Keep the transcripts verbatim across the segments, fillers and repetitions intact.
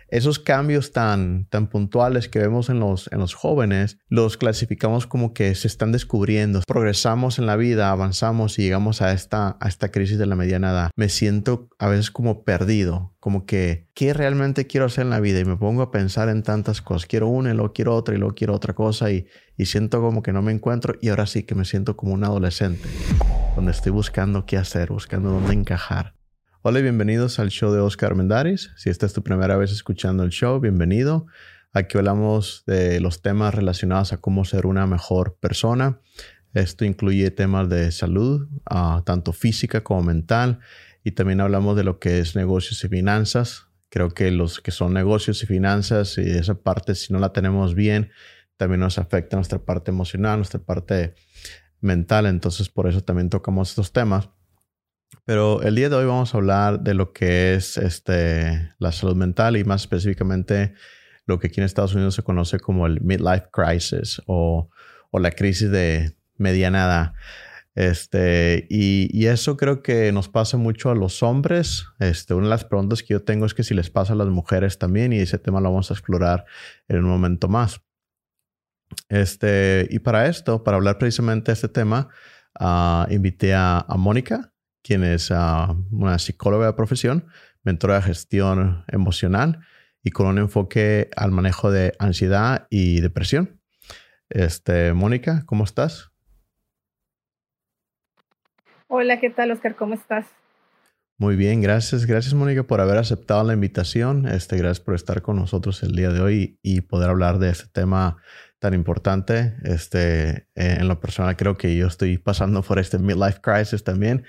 esos cambios tan, tan puntuales que vemos en los, en los jóvenes, los clasificamos como que se están descubriendo. Progresamos en la vida, avanzamos y llegamos a esta, a esta crisis de la mediana edad. Me siento a veces como perdido, como que, ¿qué realmente quiero hacer en la vida? Y me pongo a pensar en tantas cosas. Quiero una y luego quiero otra y luego quiero otra cosa y, y siento como que no me encuentro y ahora sí que me siento como un adolescente, donde estoy buscando qué hacer, buscando dónde encajar. Hola y bienvenidos al show de Oscar Armendáriz. Si esta es tu primera vez escuchando el show, bienvenido. Aquí hablamos de los temas relacionados a cómo ser una mejor persona. Esto incluye temas de salud, uh, tanto física como mental. Y también hablamos de lo que es negocios y finanzas. Creo que los que son negocios y finanzas y esa parte, si no la tenemos bien, también nos afecta nuestra parte emocional, nuestra parte mental. Entonces, por eso también tocamos estos temas. Pero el día de hoy vamos a hablar de lo que es este, la salud mental y más específicamente lo que aquí en Estados Unidos se conoce como el midlife crisis o, o la crisis de mediana edad. Este, y, y eso creo que nos pasa mucho a los hombres. Este, una de las preguntas que yo tengo es que si les pasa a las mujeres también, y ese tema lo vamos a explorar en un momento más. Este, y para esto, para hablar precisamente de este tema, uh, invité a, a Mónica, quien es uh, una psicóloga de profesión, mentora de gestión emocional y con un enfoque al manejo de ansiedad y depresión. Este, Mónica, ¿cómo estás? Hola, ¿qué tal, Oscar? ¿Cómo estás? Muy bien, gracias. Gracias, Mónica, por haber aceptado la invitación. Este, gracias por estar con nosotros el día de hoy y poder hablar de este tema tan importante. Este, en lo personal, creo que yo estoy pasando por este midlife crisis también.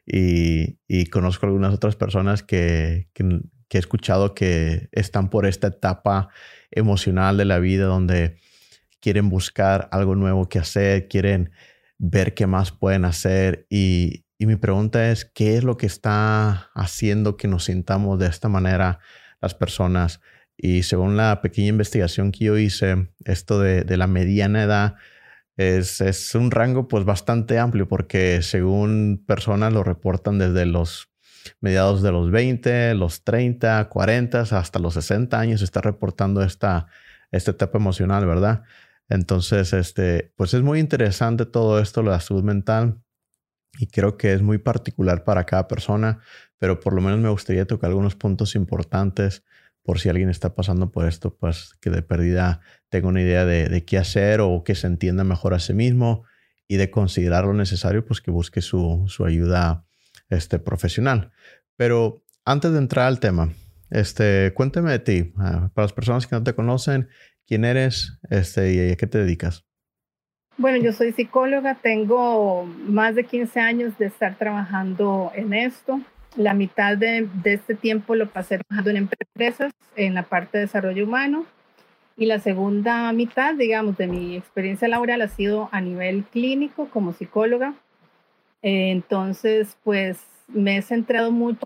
Y, y conozco algunas otras personas que, que, que he escuchado que están por esta etapa emocional de la vida donde quieren buscar algo nuevo que hacer, quieren ver qué más pueden hacer. Y, y mi pregunta es, ¿qué es lo que está haciendo que nos sintamos de esta manera las personas? Y según la pequeña investigación que yo hice, esto de, de la mediana edad, Es, es un rango pues bastante amplio porque según personas lo reportan desde los mediados de los veinte, los treinta, cuarenta, hasta los sesenta años se está reportando esta, esta etapa emocional, ¿verdad? Entonces, este, pues es muy interesante todo esto, la salud mental, y creo que es muy particular para cada persona, pero por lo menos me gustaría tocar algunos puntos importantes por si alguien está pasando por esto, pues que de pérdida tenga una idea de, de qué hacer o que se entienda mejor a sí mismo y de considerar lo necesario, pues que busque su, su ayuda este, profesional. Pero antes de entrar al tema, este, cuéntame de ti. Uh, para las personas que no te conocen, ¿quién eres este, y a qué te dedicas? Bueno, yo soy psicóloga, tengo más de quince años de estar trabajando en esto. La mitad de, de este tiempo lo pasé trabajando en empresas, en la parte de desarrollo humano. Y la segunda mitad, digamos, de mi experiencia laboral ha sido a nivel clínico como psicóloga. Eh, entonces, pues me he centrado mucho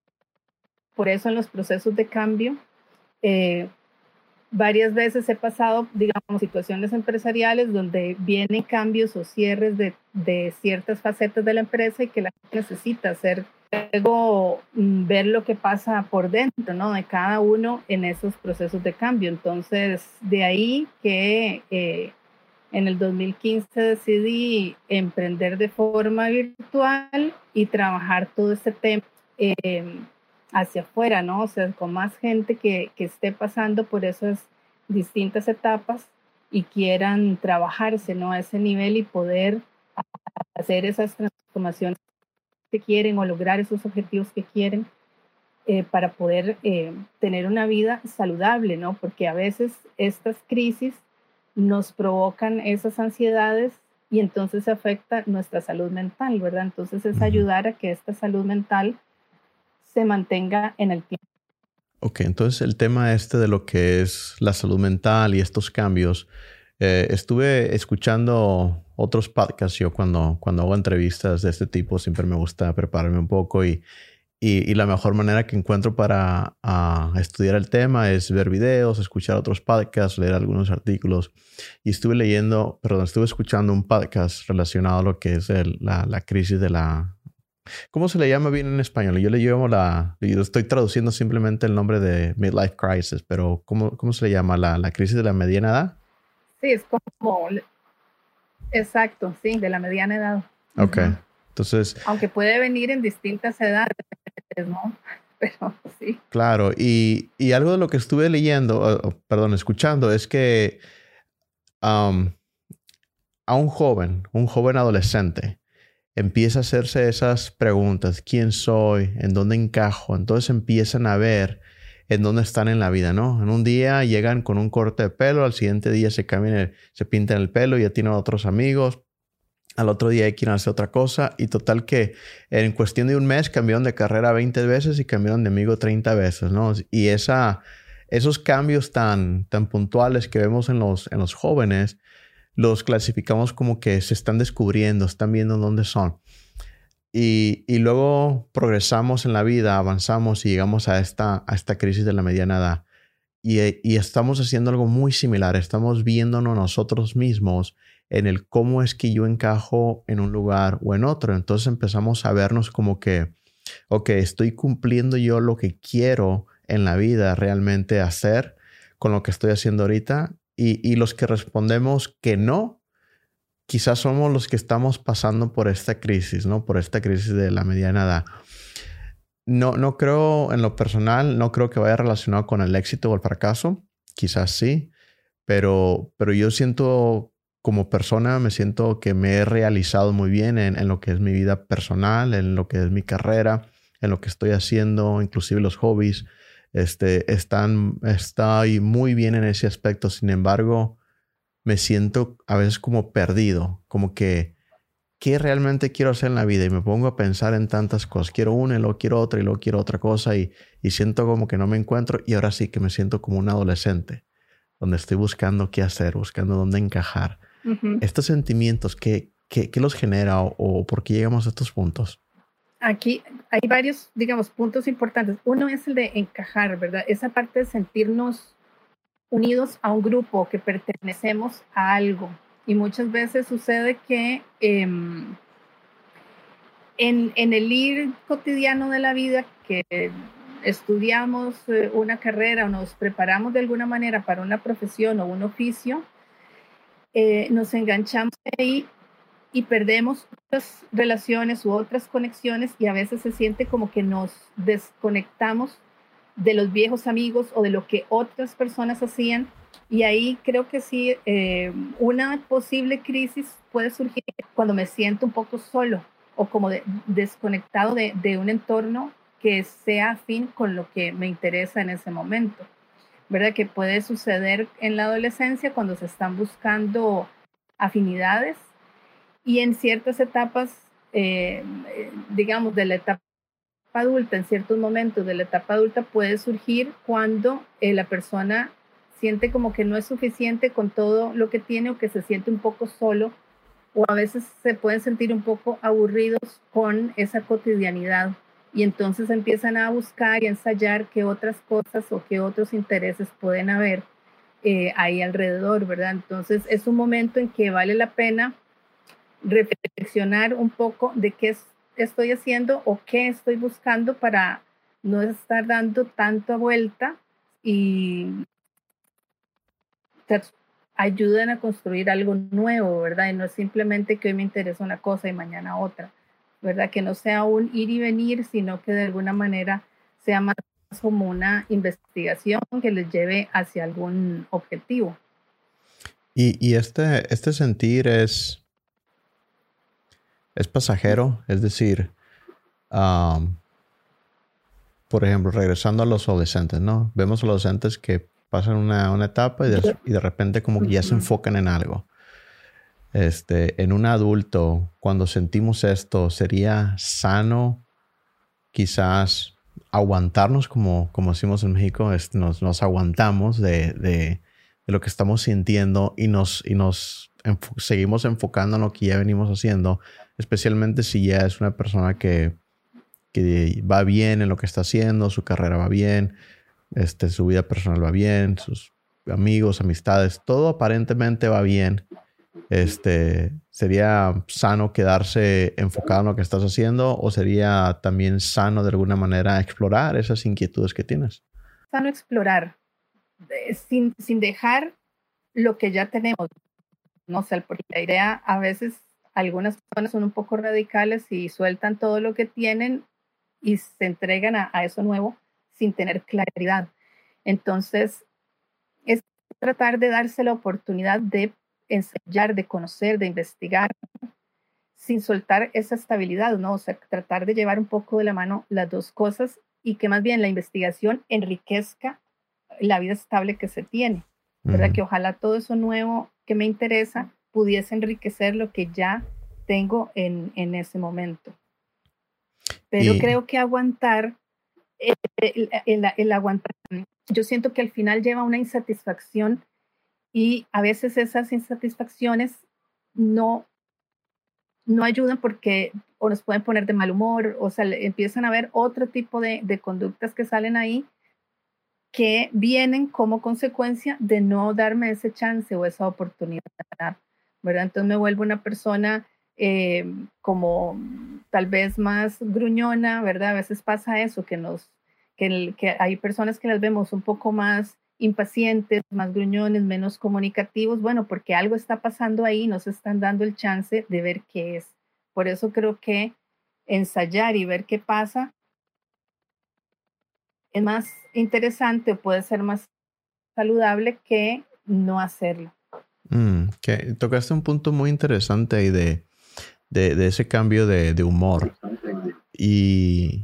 por eso en los procesos de cambio. Eh, varias veces he pasado, digamos, situaciones empresariales donde vienen cambios o cierres de, de ciertas facetas de la empresa y que la gente necesita hacer luego ver lo que pasa por dentro, ¿no? De cada uno en esos procesos de cambio. Entonces, de ahí que eh, en el dos mil quince decidí emprender de forma virtual y trabajar todo este tema eh, hacia afuera, ¿no? O sea, con más gente que, que esté pasando por esas distintas etapas y quieran trabajarse, ¿no? A ese nivel y poder hacer esas transformaciones que quieren o lograr esos objetivos que quieren eh, para poder eh, tener una vida saludable, ¿no? Porque a veces estas crisis nos provocan esas ansiedades y entonces afecta nuestra salud mental, ¿verdad? Entonces es ayudar a que esta salud mental se mantenga en el tiempo. Ok, entonces el tema este de lo que es la salud mental y estos cambios, eh, estuve escuchando otros podcasts. Yo cuando, cuando hago entrevistas de este tipo siempre me gusta prepararme un poco y, y, y la mejor manera que encuentro para uh, estudiar el tema es ver videos, escuchar otros podcasts, leer algunos artículos. Y estuve leyendo, perdón, estuve escuchando un podcast relacionado a lo que es el, la, la crisis de la ¿Cómo se le llama bien en español? Yo le llamo la... Yo estoy traduciendo simplemente el nombre de midlife crisis, pero ¿cómo, cómo se le llama? ¿La, la crisis de la mediana edad? Sí, es como... Exacto, sí, de la mediana edad. Ok, uh-huh. Entonces... Aunque puede venir en distintas edades, ¿no? Pero sí. Claro, y, y algo de lo que estuve leyendo, oh, perdón, escuchando, es que um, a un joven, un joven adolescente, empieza a hacerse esas preguntas: ¿quién soy? ¿En dónde encajo? Entonces empiezan a ver en dónde están en la vida, ¿no? En un día llegan con un corte de pelo, al siguiente día se cambian, el, se pintan el pelo, ya tienen otros amigos, al otro día quieren hacer otra cosa, y total que en cuestión de un mes cambiaron de carrera veinte veces y cambiaron de amigo treinta veces, ¿no? Y esa, esos cambios tan, tan puntuales que vemos en los, en los jóvenes, los clasificamos como que se están descubriendo, están viendo dónde son. Y, y luego progresamos en la vida, avanzamos y llegamos a esta, a esta crisis de la mediana edad. Y, y estamos haciendo algo muy similar. Estamos viéndonos nosotros mismos en el cómo es que yo encajo en un lugar o en otro. Entonces empezamos a vernos como que, ok, estoy cumpliendo yo lo que quiero en la vida realmente hacer con lo que estoy haciendo ahorita. Y, y los que respondemos que no, quizás somos los que estamos pasando por esta crisis, ¿no? Por esta crisis de la mediana edad. No, no creo, en lo personal, no creo que vaya relacionado con el éxito o el fracaso. Quizás sí, pero, pero yo siento, como persona, me siento que me he realizado muy bien en, en lo que es mi vida personal, en lo que es mi carrera, en lo que estoy haciendo, inclusive los hobbies. Este, están, estoy muy bien en ese aspecto. Sin embargo, me siento a veces como perdido, como que ¿qué realmente quiero hacer en la vida? Y me pongo a pensar en tantas cosas. Quiero una y luego quiero otra y luego quiero otra cosa y, y siento como que no me encuentro, y ahora sí que me siento como un adolescente donde estoy buscando qué hacer, buscando dónde encajar. Uh-huh. Estos sentimientos, ¿qué, qué, qué los genera o, o por qué llegamos a estos puntos? Aquí hay varios, digamos, puntos importantes. Uno es el de encajar, ¿verdad? Esa parte de sentirnos unidos a un grupo, que pertenecemos a algo. Y muchas veces sucede que eh, en, en el ir cotidiano de la vida, que estudiamos una carrera o nos preparamos de alguna manera para una profesión o un oficio, eh, nos enganchamos ahí y perdemos otras relaciones u otras conexiones, y a veces se siente como que nos desconectamos de los viejos amigos o de lo que otras personas hacían. Y ahí creo que sí, eh, una posible crisis puede surgir cuando me siento un poco solo o como de, desconectado de, de un entorno que sea afín con lo que me interesa en ese momento, ¿verdad? Que puede suceder en la adolescencia cuando se están buscando afinidades, y en ciertas etapas, eh, digamos, de la etapa adulta, en ciertos momentos de la etapa adulta puede surgir cuando eh, la persona siente como que no es suficiente con todo lo que tiene, o que se siente un poco solo, o a veces se pueden sentir un poco aburridos con esa cotidianidad, y entonces empiezan a buscar y ensayar qué otras cosas o qué otros intereses pueden haber eh, ahí alrededor, ¿verdad? Entonces es un momento en que vale la pena reflexionar un poco de qué estoy haciendo o qué estoy buscando, para no estar dando tanta vuelta, y ayuden a construir algo nuevo, ¿verdad? Y no es simplemente que hoy me interesa una cosa y mañana otra, ¿verdad? Que no sea un ir y venir, sino que de alguna manera sea más como una investigación que les lleve hacia algún objetivo. Y, y este, este sentir es, es pasajero, es decir, um, por ejemplo, regresando a los adolescentes, ¿no? Vemos a los adolescentes que pasan una, una etapa y de, y de repente como que ya se enfocan en algo. Este, en un adulto, cuando sentimos esto, ¿sería sano quizás aguantarnos, como, como decimos en México? Es, nos, nos aguantamos de, de, de lo que estamos sintiendo y nos, y nos enfo- seguimos enfocando en lo que ya venimos haciendo, especialmente si ya es una persona que, que va bien en lo que está haciendo, su carrera va bien, este, su vida personal va bien, sus amigos, amistades, todo aparentemente va bien. Este, ¿sería sano quedarse enfocado en lo que estás haciendo o sería también sano de alguna manera explorar esas inquietudes que tienes? Sano explorar, eh, sin, sin dejar lo que ya tenemos, no sé, porque la idea a veces algunas personas son un poco radicales y sueltan todo lo que tienen y se entregan a, a eso nuevo sin tener claridad. Entonces, es tratar de darse la oportunidad de ensayar, de conocer, de investigar, sin soltar esa estabilidad, ¿no? O sea, tratar de llevar un poco de la mano las dos cosas y que más bien la investigación enriquezca la vida estable que se tiene, ¿verdad? Mm. Que ojalá todo eso nuevo que me interesa pudiese enriquecer lo que ya tengo en, en ese momento. Pero Y creo que aguantar, el, el, el, el aguantar, yo siento que al final lleva una insatisfacción y a veces esas insatisfacciones no, no ayudan porque o nos pueden poner de mal humor, o sea, empiezan a haber otro tipo de, de conductas que salen ahí que vienen como consecuencia de no darme ese chance o esa oportunidad, ¿verdad? Entonces me vuelvo una persona eh, como tal vez más gruñona, ¿verdad? A veces pasa eso, que, nos, que, el, que hay personas que las vemos un poco más impacientes, más gruñones, menos comunicativos, bueno, porque algo está pasando ahí, nos están dando el chance de ver qué es. Por eso creo que ensayar y ver qué pasa es más interesante, puede ser más saludable que no hacerlo. mm, que tocaste un punto muy interesante ahí de, de, de ese cambio de, de humor. Y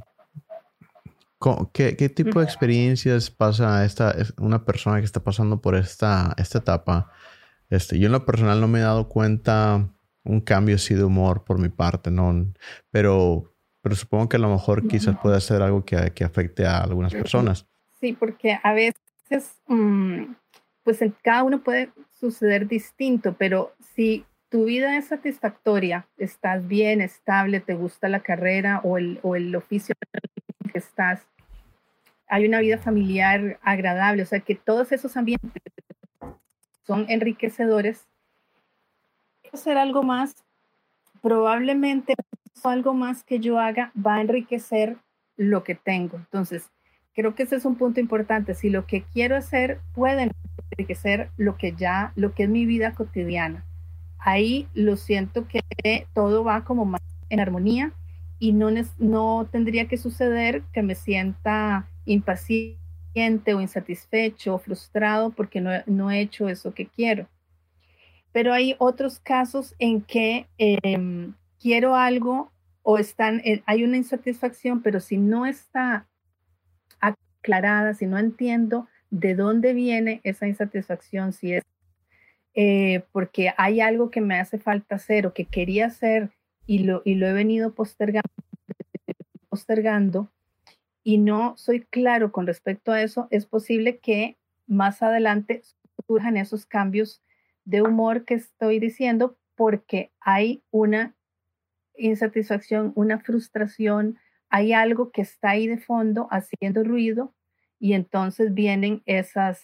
co- ¿qué, qué tipo de experiencias pasa esta, es- una persona que está pasando por esta, esta etapa? Este, yo en lo personal no me he dado cuenta un cambio así de humor por mi parte, ¿no? Pero, pero supongo que a lo mejor quizás pueda ser algo que, que afecte a algunas personas. Sí, porque a veces, um, pues en cada uno puede suceder distinto, pero si tu vida es satisfactoria, estás bien, estable, te gusta la carrera o el, o el oficio en que estás, hay una vida familiar agradable, o sea que todos esos ambientes son enriquecedores, hacer algo más, probablemente algo más que yo haga va a enriquecer lo que tengo. Entonces, creo que ese es un punto importante. Si lo que quiero hacer puede enriquecer lo que ya, lo que es mi vida cotidiana, ahí lo siento que todo va como más en armonía y no, no tendría que suceder que me sienta impaciente o insatisfecho o frustrado porque no, no he hecho eso que quiero. Pero hay otros casos en que eh, quiero algo o están, eh, hay una insatisfacción, pero si no está aclarada, si no entiendo de dónde viene esa insatisfacción, si es eh, porque hay algo que me hace falta hacer o que quería hacer y lo, y lo he venido postergando, postergando y no soy claro con respecto a eso, es posible que más adelante surjan esos cambios de humor que estoy diciendo porque hay una insatisfacción, una frustración, hay algo que está ahí de fondo haciendo ruido y entonces vienen esas,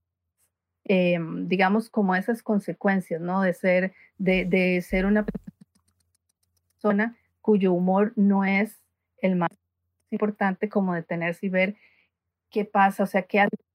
eh, digamos, como esas consecuencias, ¿no? De ser, de, de ser una persona cuyo humor no es el más importante, como detenerse y ver qué pasa, o sea, qué hace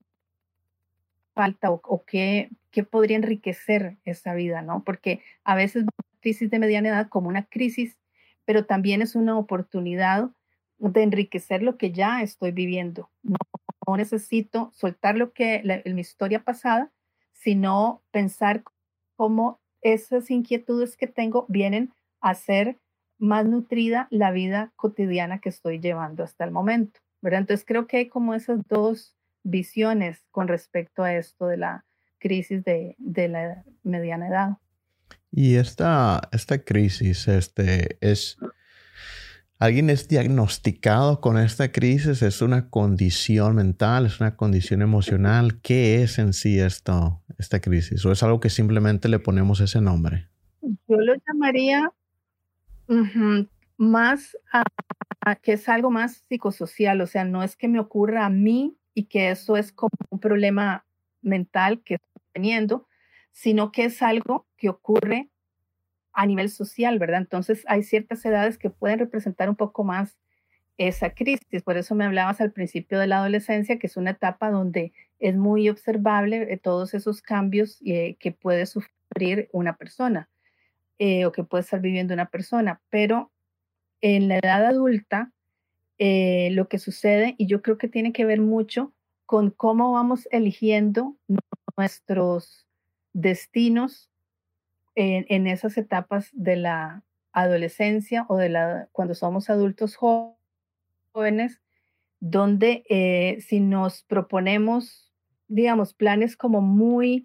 falta o, o qué, qué podría enriquecer esa vida, ¿no? Porque a veces vemos la crisis de mediana edad como una crisis, pero también es una oportunidad de enriquecer lo que ya estoy viviendo. No, no necesito soltar lo que la, mi historia pasada, sino pensar cómo esas inquietudes que tengo vienen a ser más nutrida la vida cotidiana que estoy llevando hasta el momento, ¿verdad? Entonces creo que hay como esas dos visiones con respecto a esto de la crisis de, de la mediana edad. Y esta, esta crisis, este, es, ¿alguien es diagnosticado con esta crisis? ¿Es una condición mental? ¿Es una condición emocional? ¿Qué es en sí esto, esta crisis? ¿O es algo que simplemente le ponemos ese nombre? Yo lo llamaría uh-huh, más a, a que es algo más psicosocial, o sea, no es que me ocurra a mí y que eso es como un problema mental que estoy teniendo, sino que es algo que ocurre a nivel social, ¿verdad? Entonces hay ciertas edades que pueden representar un poco más esa crisis. Por eso me hablabas al principio de la adolescencia, que es una etapa donde es muy observable eh, todos esos cambios eh, que puede sufrir una persona eh, o que puede estar viviendo una persona. Pero en la edad adulta, eh, lo que sucede, y yo creo que tiene que ver mucho con cómo vamos eligiendo nuestros destinos en, en esas etapas de la adolescencia o de la, cuando somos adultos jóvenes, donde eh, si nos proponemos, digamos, planes como muy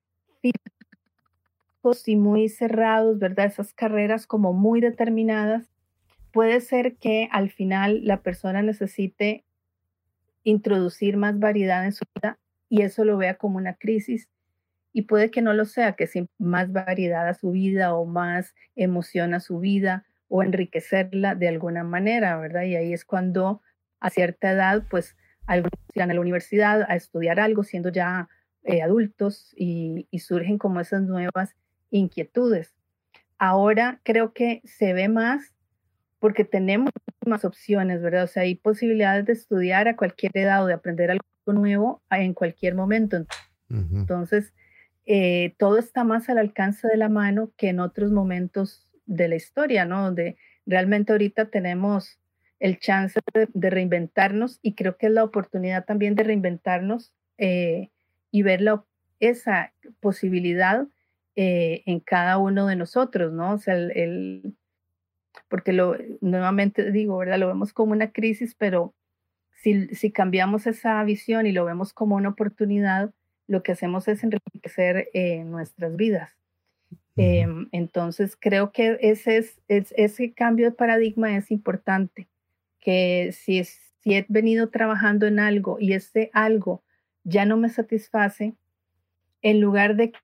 fijos y muy cerrados, ¿verdad? Esas carreras como muy determinadas, puede ser que al final la persona necesite introducir más variedad en su vida y eso lo vea como una crisis. Y puede que no lo sea, que sin más variedad a su vida o más emoción a su vida o enriquecerla de alguna manera, ¿verdad? Y ahí es cuando a cierta edad, pues algunos irán a la universidad a estudiar algo siendo ya eh, adultos y, y surgen como esas nuevas inquietudes. Ahora creo que se ve más porque tenemos más opciones, ¿verdad? O sea, hay posibilidades de estudiar a cualquier edad o de aprender algo nuevo en cualquier momento. Ujú. Entonces, eh, todo está más al alcance de la mano que en otros momentos de la historia, ¿no? Donde realmente ahorita tenemos el chance de, de reinventarnos y creo que es la oportunidad también de reinventarnos eh, y ver la, esa posibilidad eh, en cada uno de nosotros, ¿no? O sea, el, el porque lo, nuevamente digo, ¿verdad? Lo vemos como una crisis, pero si, si cambiamos esa visión y lo vemos como una oportunidad, lo que hacemos es enriquecer eh, nuestras vidas. Ujú. Eh, entonces, creo que ese, es, es, ese cambio de paradigma es importante, que si, es, si he venido trabajando en algo y ese algo ya no me satisface, en lugar de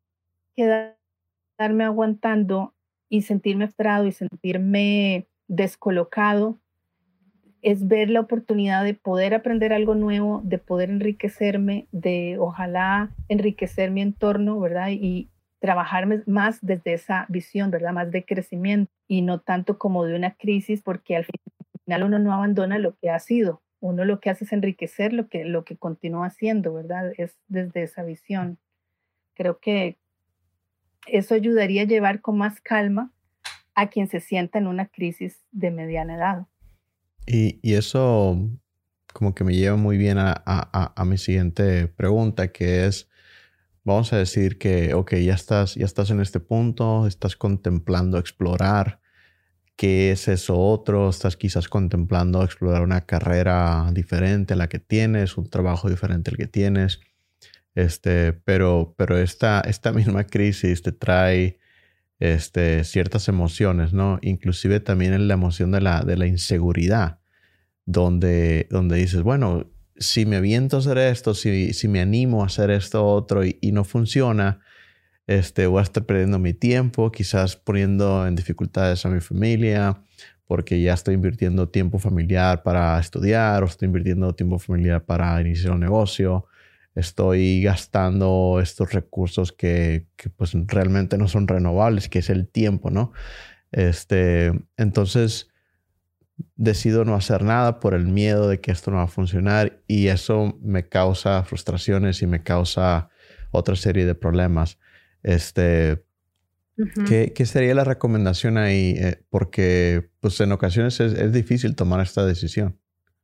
quedarme aguantando y sentirme frustrado y sentirme descolocado, es ver la oportunidad de poder aprender algo nuevo, de poder enriquecerme, de ojalá enriquecer mi entorno, ¿verdad? Y trabajar más desde esa visión, ¿verdad? Más de crecimiento y no tanto como de una crisis, porque al final uno no abandona lo que ha sido, uno lo que hace es enriquecer lo que, lo que continúa haciendo, ¿verdad? Es desde esa visión. Creo que eso ayudaría a llevar con más calma a quien se sienta en una crisis de mediana edad. Y, y eso como que me lleva muy bien a, a, a, a mi siguiente pregunta, que es, vamos a decir que, ok, ya estás, ya estás en este punto, estás contemplando explorar qué es eso otro, estás quizás contemplando explorar una carrera diferente a la que tienes, un trabajo diferente al que tienes, este, pero, pero esta, esta misma crisis te trae este, ciertas emociones, ¿no? Inclusive también la emoción de la, de la inseguridad, donde, donde dices, bueno, si me aviento a hacer esto, si, si me animo a hacer esto otro y, y no funciona, este, voy a estar perdiendo mi tiempo, quizás poniendo en dificultades a mi familia, porque ya estoy invirtiendo tiempo familiar para estudiar o estoy invirtiendo tiempo familiar para iniciar un negocio. Estoy gastando estos recursos que, que pues realmente no son renovables, que es el tiempo, ¿no? Este, entonces decido no hacer nada por el miedo de que esto no va a funcionar y eso me causa frustraciones y me causa otra serie de problemas. Este, Uh-huh. ¿qué, ¿Qué sería la recomendación ahí? Eh, porque pues en ocasiones es, es difícil tomar esta decisión.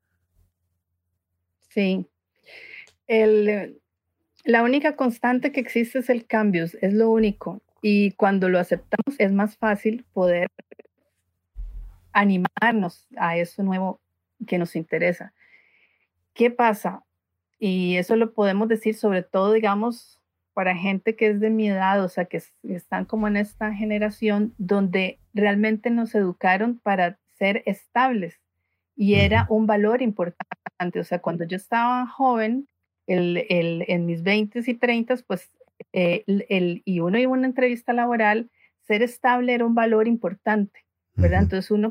Sí. El, la única constante que existe es el cambio, es lo único. Y cuando lo aceptamos es más fácil poder animarnos a eso nuevo que nos interesa. ¿Qué pasa? Y eso lo podemos decir sobre todo, digamos, para gente que es de mi edad, o sea, que están como en esta generación donde realmente nos educaron para ser estables y era un valor importante. O sea, cuando yo estaba joven, el, el, en mis veintes y treintas, pues, eh, el, el, y uno iba a una entrevista laboral, ser estable era un valor importante, ¿verdad? Uh-huh. Entonces uno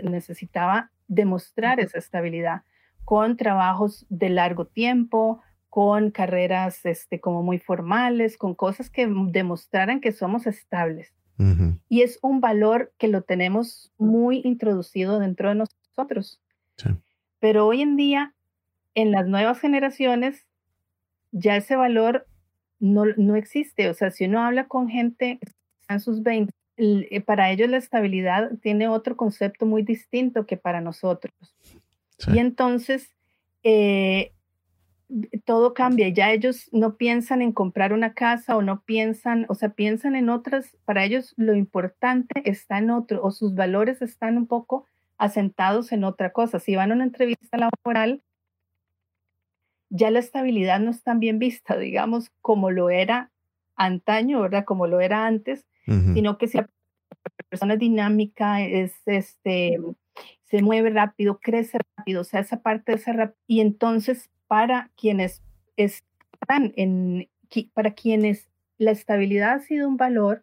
necesitaba demostrar esa estabilidad con trabajos de largo tiempo, con carreras este, como muy formales, con cosas que demostraran que somos estables. Ujú. Y es un valor que lo tenemos muy introducido dentro de nosotros. Sí. Pero hoy en día, en las nuevas generaciones, ya ese valor no, no existe. O sea, si uno habla con gente que está en sus veinte, el- eh, para ellos la estabilidad tiene otro concepto muy distinto que para nosotros. Sí. Y entonces, eh, todo cambia. Ya ellos no piensan en comprar una casa o no piensan, o sea, piensan en otras. Para ellos lo importante está en otro, o sus valores están un poco asentados en otra cosa. Si van a una entrevista laboral, ya la estabilidad no es tan bien vista, digamos, como lo era antaño, ¿verdad? Como lo era antes, Ujú. sino que si la persona es dinámica, es, este, se mueve rápido, crece rápido, o sea, esa parte de esa rap- y entonces para quienes están en, qui- para quienes la estabilidad ha sido un valor,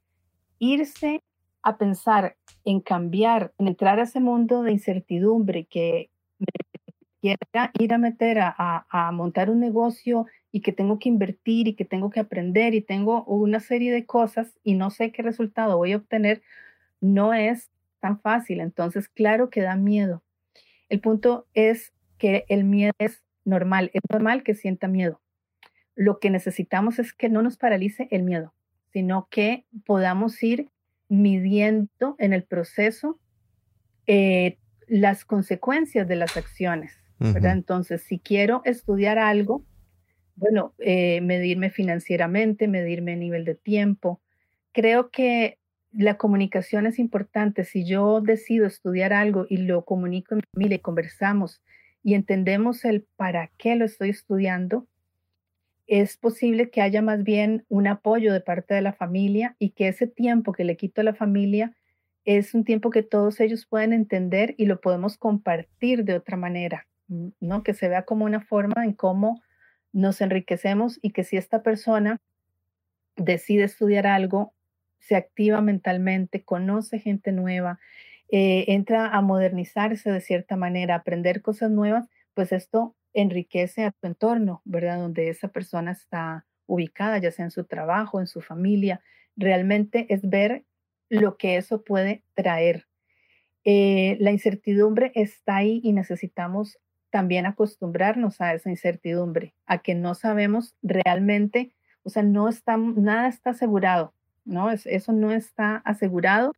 irse a pensar en cambiar, en entrar a ese mundo de incertidumbre que quiera ir a meter a, a- a montar un negocio y que tengo que invertir y que tengo que aprender y tengo una serie de cosas y no sé qué resultado voy a obtener, no es tan fácil. Entonces, claro que da miedo. El punto es que el miedo es normal, es normal que sienta miedo. Lo que necesitamos es que no nos paralice el miedo, sino que podamos ir midiendo en el proceso eh, las consecuencias de las acciones, ¿verdad? Ujú. Entonces, si quiero estudiar algo, bueno, eh, medirme financieramente, medirme a nivel de tiempo. Creo que la comunicación es importante. Si yo decido estudiar algo y lo comunico en mi familia y conversamos y entendemos el para qué lo estoy estudiando, es posible que haya más bien un apoyo de parte de la familia y que ese tiempo que le quito a la familia es un tiempo que todos ellos pueden entender y lo podemos compartir de otra manera, mm, ¿no? Que se vea como una forma en cómo nos enriquecemos y que si esta persona decide estudiar algo, se activa mentalmente, conoce gente nueva, eh, entra a modernizarse de cierta manera, a aprender cosas nuevas, pues esto enriquece a tu entorno, ¿verdad? Donde esa persona está ubicada, ya sea en su trabajo, en su familia. Realmente es ver lo que eso puede traer. Eh, la incertidumbre está ahí y necesitamos también acostumbrarnos a esa incertidumbre, a que no sabemos realmente, o sea, no está, nada está asegurado, ¿no? Es- eso no está asegurado,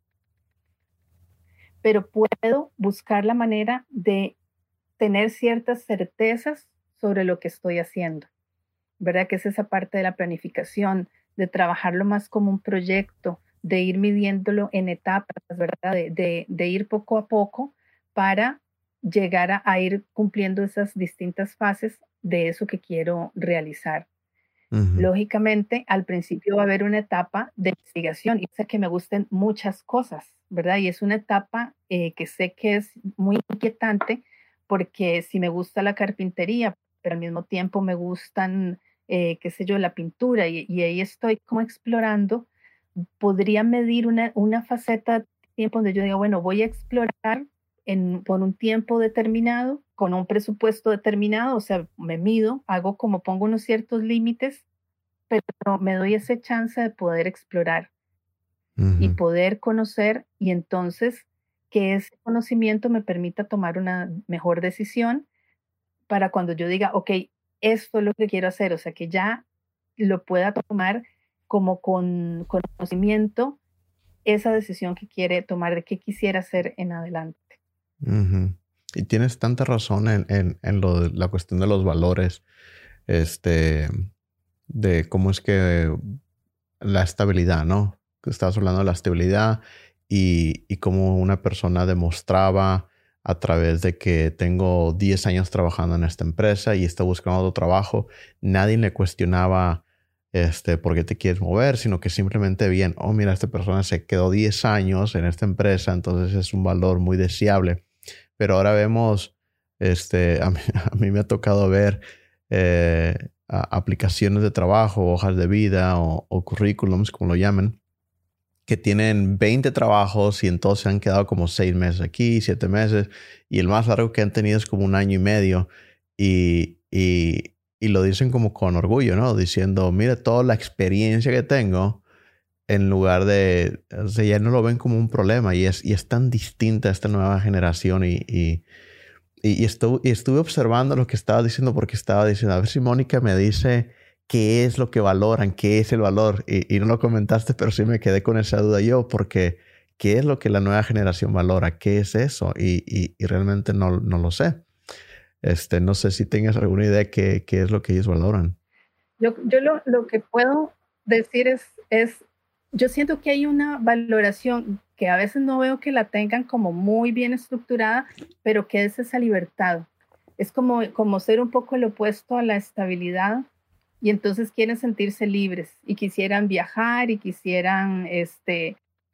pero puedo buscar la manera de tener ciertas certezas sobre lo que estoy haciendo, ¿verdad? Que es esa parte de la planificación, de trabajarlo más como un proyecto, de ir midiéndolo en etapas, ¿verdad? De, de- de ir poco a poco para llegar a, a ir cumpliendo esas distintas fases de eso que quiero realizar. Ujú. Lógicamente, al principio va a haber una etapa de investigación y sé que me gusten muchas cosas, ¿verdad? Y es una etapa eh, que sé que es muy inquietante porque si me gusta la carpintería, pero al mismo tiempo me gustan, eh, qué sé yo, la pintura y, y ahí estoy como explorando, podría medir una, una faceta de tiempo donde yo diga, bueno, voy a explorar en, por un tiempo determinado, con un presupuesto determinado, o sea, me mido, hago como pongo unos ciertos límites, pero me doy ese chance de poder explorar y Ujú. poder conocer y entonces que ese conocimiento me permita tomar una mejor decisión para cuando yo diga, ok, esto es lo que quiero hacer, o sea, que ya lo pueda tomar como con conocimiento esa decisión que quiere tomar de qué quisiera hacer en adelante. Ujú. Y tienes tanta razón en, en, en lo de la cuestión de los valores, este, de cómo es que la estabilidad, ¿no? Que estabas hablando de la estabilidad y, y cómo una persona demostraba a través de que tengo diez años trabajando en esta empresa y está buscando otro trabajo. Nadie le cuestionaba este, por qué te quieres mover, sino que simplemente bien, oh, mira, esta persona se quedó diez años en esta empresa, entonces es un valor muy deseable. Pero ahora vemos, este, a mí, a mí me ha tocado ver eh, a- aplicaciones de trabajo, hojas de vida o, o currículums, como lo llaman, que tienen veinte trabajos y entonces se han quedado como seis meses aquí, siete meses, y el más largo que han tenido es como un año y medio. Y, y y lo dicen como con orgullo, ¿no? Diciendo, mira toda la experiencia que tengo, en lugar de, o sea, ya no lo ven como un problema y es, y es tan distinta esta nueva generación y, y, y, y, estuve, y estuve observando lo que estaba diciendo porque estaba diciendo, a ver si Mónica me dice qué es lo que valoran, qué es el valor. Y, y no lo comentaste, pero sí me quedé con esa duda yo porque ¿qué es lo que la nueva generación valora? ¿Qué es eso? Y, y, y realmente no, no lo sé. Este, no sé si tengas alguna idea de qué, qué es lo que ellos valoran. Yo, yo lo, lo que puedo decir es, es, yo siento que hay una valoración que a veces no veo que la tengan como muy bien estructurada, pero que es esa libertad. Es como, como ser un poco el opuesto a la estabilidad y entonces quieren sentirse libres y quisieran viajar y quisieran, este,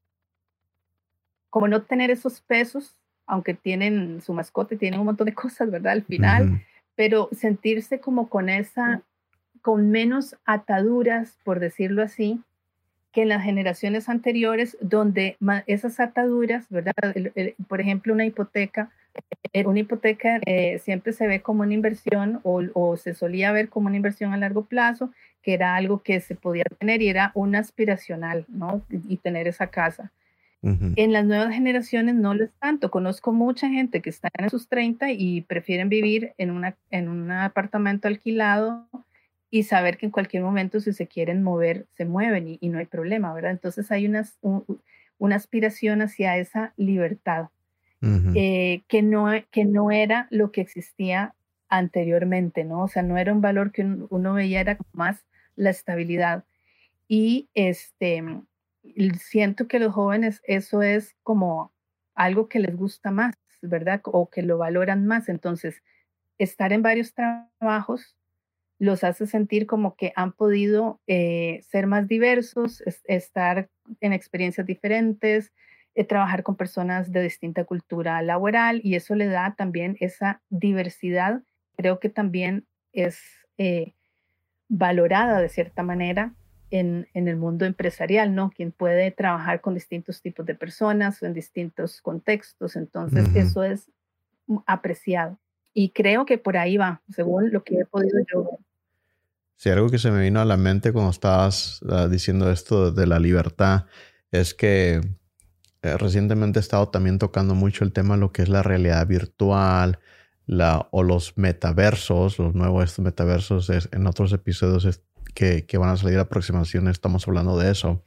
como no tener esos pesos, aunque tienen su mascota y tienen un montón de cosas, ¿verdad? Al final, Ujú, pero sentirse como con esa con menos ataduras, por decirlo así, que en las generaciones anteriores, donde esas ataduras, ¿verdad? El, el, por ejemplo, una hipoteca, una hipoteca eh, siempre se ve como una inversión o, o se solía ver como una inversión a largo plazo, que era algo que se podía tener y era una aspiracional, ¿no? Y, y tener esa casa. ujú, En las nuevas generaciones no lo es tanto. Conozco mucha gente que está en sus treinta y prefieren vivir en, una, en un apartamento alquilado y saber que en cualquier momento si se quieren mover, se mueven y, y no hay problema, ¿verdad? Entonces hay una, un, una aspiración hacia esa libertad ujú, eh, que, no, que no era lo que existía anteriormente, ¿no? O sea, no era un valor que uno, uno veía, era más la estabilidad. Y este, siento que los jóvenes eso es como algo que les gusta más, ¿verdad? O que lo valoran más. Entonces, estar en varios trabajos los hace sentir como que han podido eh, ser más diversos, es, estar en experiencias diferentes, eh, trabajar con personas de distinta cultura laboral y eso le da también esa diversidad. Creo que también es eh, valorada de cierta manera en, en, el mundo empresarial, ¿no? Quien puede trabajar con distintos tipos de personas o en distintos contextos, entonces ujú. eso es apreciado. Y creo que por ahí va, según lo que he podido yo ver. Sí, algo que se me vino a la mente cuando estabas uh, diciendo esto de la libertad es que eh, recientemente he estado también tocando mucho el tema de lo que es la realidad virtual la, o los metaversos, los nuevos estos metaversos. Es, en otros episodios es, que, que van a salir a aproximación estamos hablando de eso.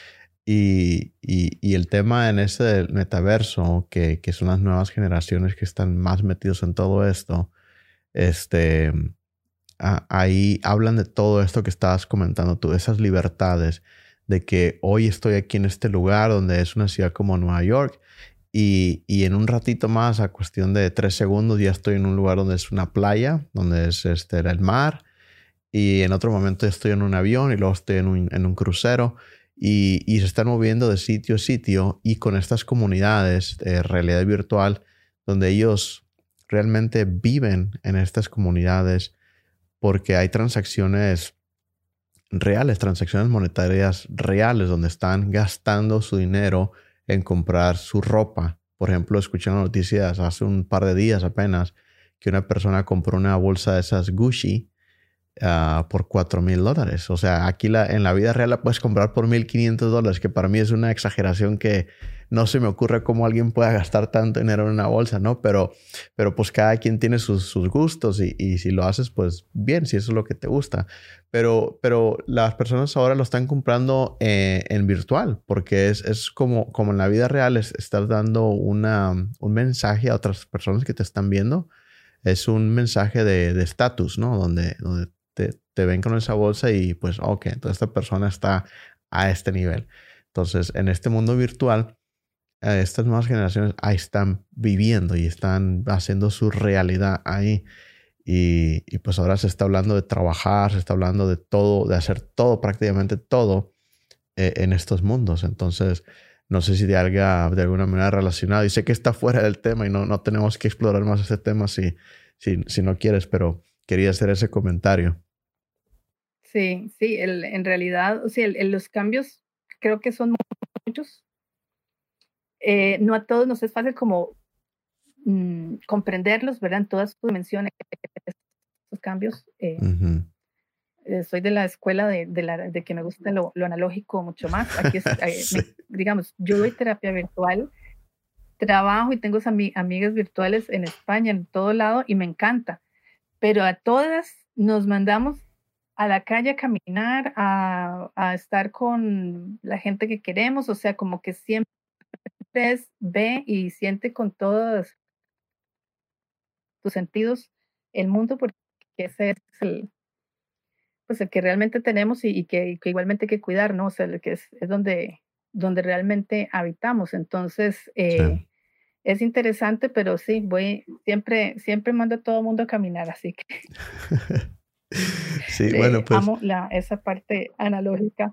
Y, y, y el tema en ese metaverso, que, que son las nuevas generaciones que están más metidos en todo esto, este ah, ahí hablan de todo esto que estabas comentando tú, esas libertades de que hoy estoy aquí en este lugar donde es una ciudad como Nueva York y, y en un ratito más, a cuestión de tres segundos, ya estoy en un lugar donde es una playa, donde es este, el mar y en otro momento estoy en un avión y luego estoy en un, en un crucero y, y se están moviendo de sitio a sitio y con estas comunidades de realidad virtual donde ellos realmente viven en estas comunidades porque hay transacciones reales, transacciones monetarias reales, donde están gastando su dinero en comprar su ropa. Por ejemplo, escuché noticias hace un par de días apenas que una persona compró una bolsa de esas Gucci uh, por cuatro mil dólares. O sea, aquí la, en la vida real la puedes comprar por mil quinientos dólares, que para mí es una exageración que no se me ocurre cómo alguien pueda gastar tanto dinero en una bolsa, ¿no? Pero, pero pues cada quien tiene sus, sus gustos y, y si lo haces, pues bien, si eso es lo que te gusta. Pero, pero las personas ahora lo están comprando eh, en virtual porque es, es como, como en la vida real es, estás dando una, un mensaje a otras personas que te están viendo. Es un mensaje de estatus, ¿no? Donde, donde te, te ven con esa bolsa y pues, ok, entonces esta persona está a este nivel. Entonces, en este mundo virtual, eh, estas nuevas generaciones ahí están viviendo y están haciendo su realidad ahí. Y, y pues ahora se está hablando de trabajar, se está hablando de todo, de hacer todo, prácticamente todo eh, en estos mundos. Entonces, no sé si de, alga, de alguna manera relacionado. Y sé que está fuera del tema y no, no tenemos que explorar más ese tema si, si, si no quieres, pero quería hacer ese comentario. Sí, sí, el, en realidad, o sea, el, el, los cambios creo que son muchos. Eh, no a todos nos es fácil como mmm, comprenderlos, ¿verdad? En todas sus dimensiones, cambios. Eh, Ujú. eh, soy de la escuela de, de, la, de que me gusta lo, lo analógico mucho más. Aquí es, eh, me- Sí. digamos, yo doy terapia virtual, trabajo y tengo ami- amigas virtuales en España, en todo lado, y me encanta. Pero a todas nos mandamos a la calle a caminar, a, a estar con la gente que queremos, o sea, como que siempre es, ve y siente con todos tus sentidos el mundo, porque ese es el, pues el que realmente tenemos y, y que, y que igualmente hay que cuidar, ¿no? O sea, el que es, es donde, donde realmente habitamos. Entonces, Sí. eh, es interesante, pero sí, voy, siempre, siempre mando a todo el mundo a caminar, así que Sí, bueno, le pues amo la, esa parte analógica.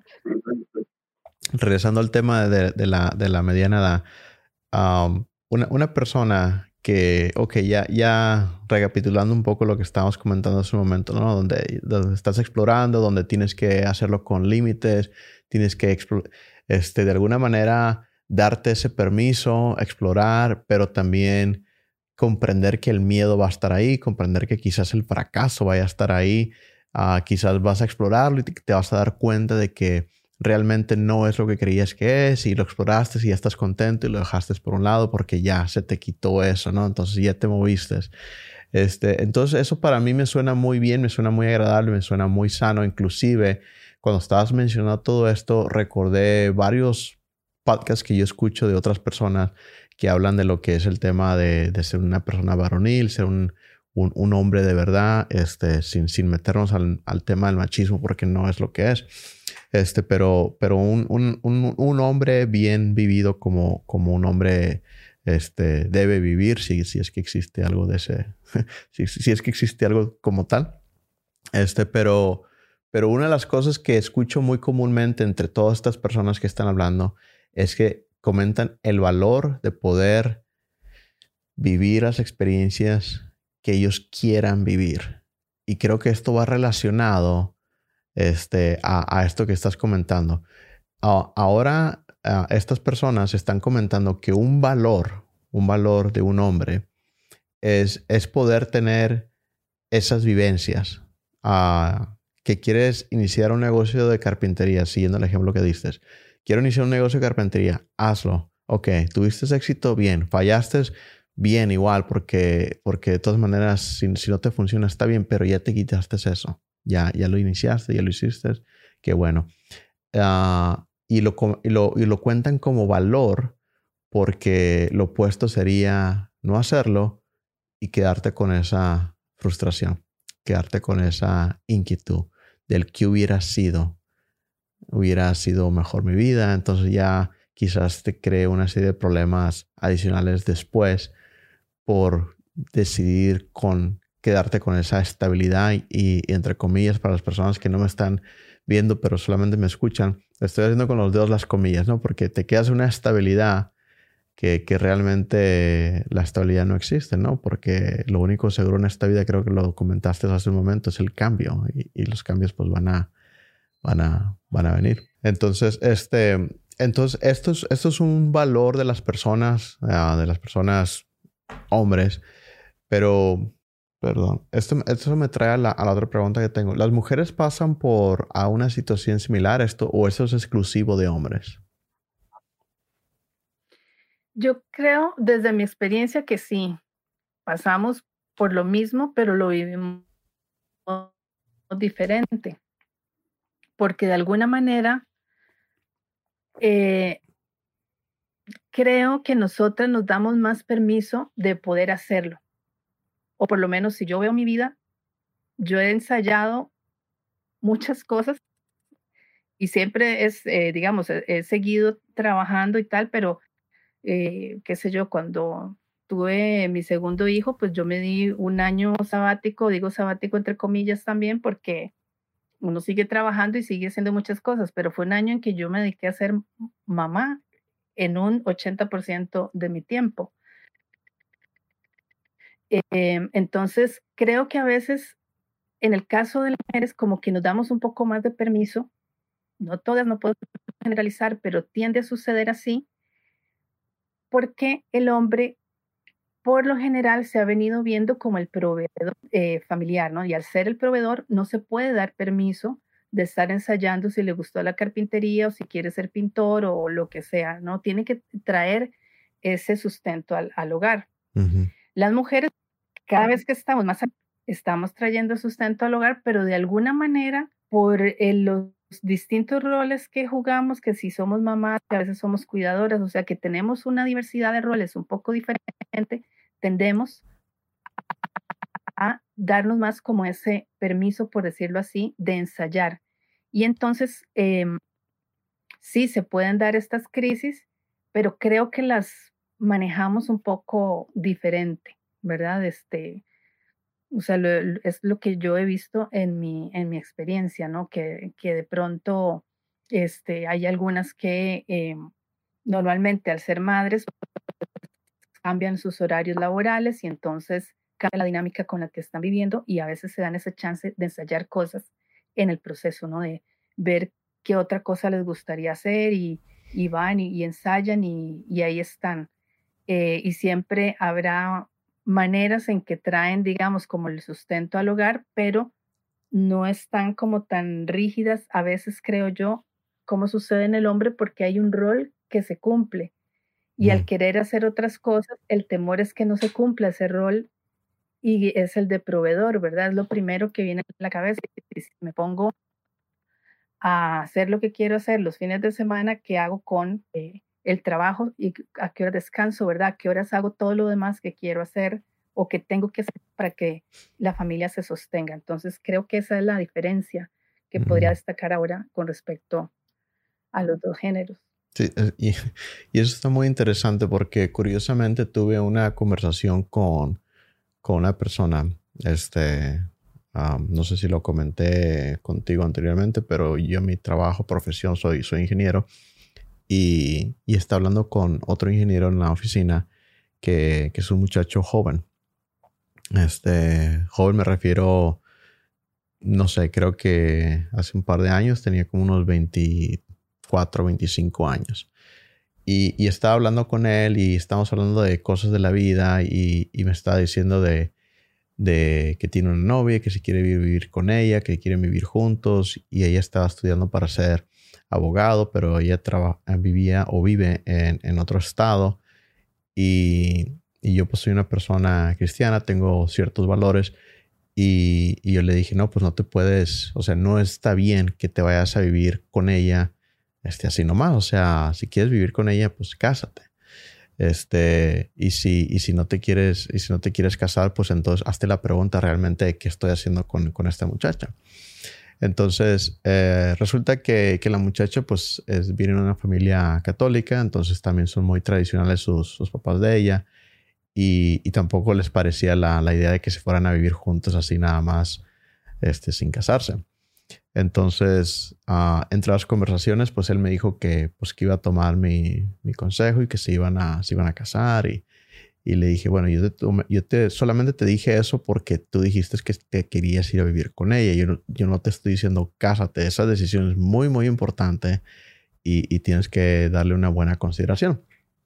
regresando al tema de, de la, de la mediana edad, um, una, una persona que, ok, ya, ya recapitulando un poco lo que estábamos comentando hace un momento, ¿no? Donde, donde estás explorando, donde tienes que hacerlo con límites, tienes que, explo- este, de alguna manera, darte ese permiso, explorar, pero también comprender que el miedo va a estar ahí, comprender que quizás el fracaso vaya a estar ahí, ah, quizás vas a explorarlo y te, te vas a dar cuenta de que realmente no es lo que creías que es y lo exploraste y ya estás contento y lo dejaste por un lado porque ya se te quitó eso, ¿no? Entonces ya te moviste. Este, entonces eso para mí me suena muy bien, me suena muy agradable, me suena muy sano. Inclusive cuando estabas mencionando todo esto, recordé varios podcasts que yo escucho de otras personas que hablan de lo que es el tema de, de ser una persona varonil, ser un, un, un hombre de verdad, este, sin, sin meternos al, al tema del machismo porque no es lo que es. Este, pero, pero un, un, un, un hombre bien vivido como, como un hombre este, debe vivir, si, si es que existe algo de ese, si, si es que existe algo como tal. Este, pero, pero una de las cosas que escucho muy comúnmente entre todas estas personas que están hablando es que comentan el valor de poder vivir las experiencias que ellos quieran vivir. Y creo que esto va relacionado este, a, a esto que estás comentando. A- ahora, ah, estas personas están comentando que un valor, un valor de un hombre es, es poder tener esas vivencias. Ah, que quieres iniciar un negocio de carpintería, siguiendo el ejemplo que diste. Quiero iniciar un negocio de carpintería, hazlo. Ok, tuviste éxito, bien. Fallaste, bien, igual, porque, porque de todas maneras, si, si no te funciona, está bien, pero ya te quitaste eso. Ya, ya lo iniciaste, ya lo hiciste. Qué bueno. Ah, y, lo, com- y, lo, y lo cuentan como valor porque lo opuesto sería no hacerlo y quedarte con esa frustración, quedarte con esa inquietud del que hubiera sido, hubiera sido mejor mi vida, entonces ya quizás te cree una serie de problemas adicionales después por decidir con quedarte con esa estabilidad y, y entre comillas para las personas que no me están viendo pero solamente me escuchan, estoy haciendo con los dedos las comillas, ¿no? Porque te quedas en una estabilidad que, que realmente la estabilidad no existe, ¿no? Porque lo único seguro en esta vida, creo que lo comentaste hace un momento, es el cambio y, y los cambios pues van a, van a, van a venir. Entonces, este, entonces esto es, esto es un valor de las personas, uh, de las personas hombres, pero, perdón, esto, esto me trae a la, a la otra pregunta que tengo. ¿Las mujeres pasan por a una situación similar a esto o eso es exclusivo de hombres? Yo creo, desde mi experiencia, que sí, pasamos por lo mismo, pero lo vivimos diferente, porque de alguna manera eh, creo que nosotras nos damos más permiso de poder hacerlo, o por lo menos si yo veo mi vida, yo he ensayado muchas cosas y siempre es, eh, digamos, he, he seguido trabajando y tal, pero eh, qué sé yo, cuando tuve mi segundo hijo, pues yo me di un año sabático, digo sabático entre comillas también, porque uno sigue trabajando y sigue haciendo muchas cosas, pero fue un año en que yo me dediqué a ser mamá en un ochenta por ciento de mi tiempo. Eh, entonces, creo que a veces, en el caso de las mujeres, como que nos damos un poco más de permiso, no todas, no puedo generalizar, pero tiende a suceder así, porque el hombre por lo general se ha venido viendo como el proveedor eh, familiar, ¿no? Y al ser el proveedor no se puede dar permiso de estar ensayando si le gustó la carpintería o si quiere ser pintor o lo que sea, ¿no? Tiene que traer ese sustento al, al hogar. Ujú. Las mujeres, cada vez que estamos más, estamos trayendo sustento al hogar, pero de alguna manera, por eh, los distintos roles que jugamos, que si somos mamás, que a veces somos cuidadoras, o sea, que tenemos una diversidad de roles un poco diferente, tendemos a darnos más como ese permiso, por decirlo así, de ensayar. Y entonces, em, sí, se pueden dar estas crisis, pero creo que las manejamos un poco diferente, ¿verdad? Este, o sea, lo- lo- es lo que yo he visto en mi, en mi experiencia, ¿no? Que, que de pronto este, hay algunas que em, normalmente al ser madres cambian sus horarios laborales y entonces cambia la dinámica con la que están viviendo y a veces se dan ese chance de ensayar cosas en el proceso, ¿no? De ver qué otra cosa les gustaría hacer y, y van y, y ensayan y, y ahí están. Eh, y siempre habrá maneras en que traen, digamos, como el sustento al hogar, pero no están como tan rígidas, a veces creo yo, como sucede en el hombre, porque hay un rol que se cumple. Y al Mm. querer hacer otras cosas, el temor es que no se cumpla ese rol y es el de proveedor, ¿verdad? Es lo primero que viene a la cabeza. Y si me pongo a hacer lo que quiero hacer los fines de semana, ¿qué hago con eh, el trabajo y a qué hora descanso, ¿verdad? ¿A qué horas hago todo lo demás que quiero hacer o que tengo que hacer para que la familia se sostenga? Entonces, creo que esa es la diferencia que podría Ujú. destacar ahora con respecto a los dos géneros. Sí, eh, y, y eso está muy interesante porque curiosamente tuve una conversación con, con una persona, este, um, no sé si lo comenté contigo anteriormente, pero yo mi trabajo, profesión, soy, soy ingeniero y, y está hablando con otro ingeniero en la oficina que, que es un muchacho joven. Este, joven me refiero, no sé, creo que hace un par de años tenía como unos veinticuatro, veinticinco años. Y, y estaba hablando con él y estábamos hablando de cosas de la vida y, y me estaba diciendo de, de que tiene una novia, que se quiere vivir con ella, que quieren vivir juntos y ella estaba estudiando para ser abogado, pero ella traba, vivía o vive en, en otro estado y, y yo pues soy una persona cristiana, tengo ciertos valores y, y yo le dije, no, pues no te puedes, o sea, no está bien que te vayas a vivir con ella este, así nomás. O sea, si quieres vivir con ella, pues cásate. Este, y si, y si no te quieres, y si no te quieres casar, pues entonces hazte la pregunta realmente de qué estoy haciendo con, con esta muchacha. Entonces, eh, resulta que, que la muchacha, pues, es, viene de una familia católica, entonces también son muy tradicionales sus, sus papás de ella. Y, y tampoco les parecía la, la idea de que se fueran a vivir juntos así nada más, este, sin casarse. Entonces, uh, entre las conversaciones, pues él me dijo que, pues, que iba a tomar mi, mi consejo y que se iban a, se iban a casar. Y, y le dije, bueno, yo, te, yo te, solamente te dije eso porque tú dijiste que te querías ir a vivir con ella. Yo no, yo no te estoy diciendo cásate. Esa decisión es muy, muy importante y, y tienes que darle una buena consideración.